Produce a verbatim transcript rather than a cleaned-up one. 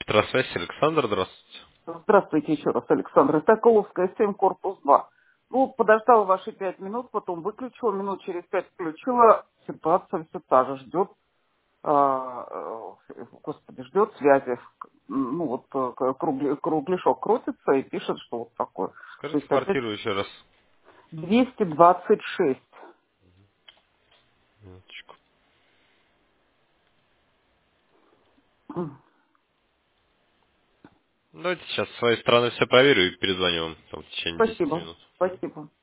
Электросвязь, Александр, здравствуйте. Здравствуйте еще раз, Александр. Соколовская, семь, корпус два. Ну, подождала ваши пять минут, потом выключила, минут через пять включила. Ситуация все та же, ждет, а, э, господи, ждет связи. Ну, вот э, кругли- кругляшок крутится и пишет, что вот такое. Скажите шестьдесят пять, квартиру еще раз. двести двадцать шесть. Минуточку. М, Давайте сейчас с своей стороны все проверю и перезвоню вам там, в течение десяти Спасибо, минут. спасибо.